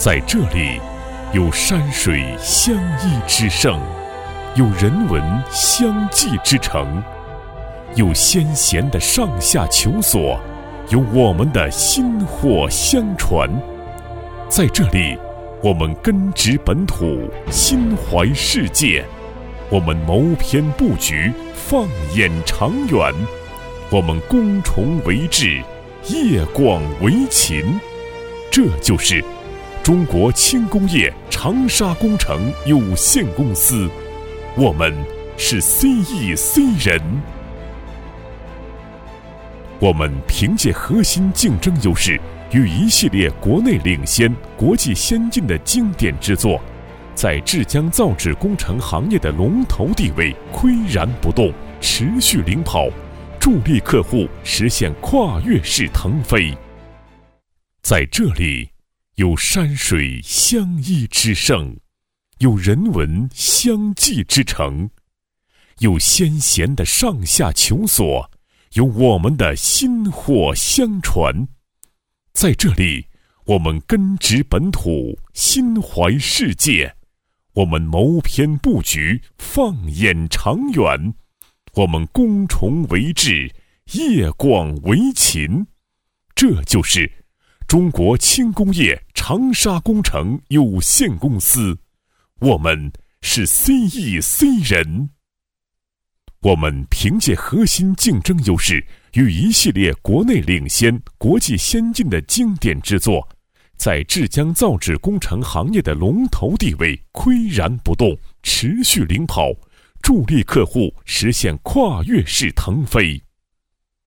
在这里，有山水相依之胜，有人文相济之城，有先贤的上下求索，有我们的薪火相传。在这里，我们根植本土，心怀世界；我们谋篇布局，放眼长远；我们攻崇为治，业广为勤。这就是中国轻工业长沙工程有限公司，我们是 CEC 人。我们凭借核心竞争优势与一系列国内领先、国际先进的经典之作，在制浆造纸工程行业的龙头地位岿然不动，持续领跑，助力客户实现跨越式腾飞。在这里，有山水相依之胜，有人文相济之城，有先贤的上下求索，有我们的薪火相传。在这里，我们根植本土，心怀世界；我们谋篇布局，放眼长远；我们攻崇为治，业广为勤。这就是中国轻工业长沙工程有限公司，我们是 CEC 人。我们凭借核心竞争优势与一系列国内领先、国际先进的经典之作，在制浆造纸工程行业的龙头地位岿然不动，持续领跑，助力客户实现跨越式腾飞。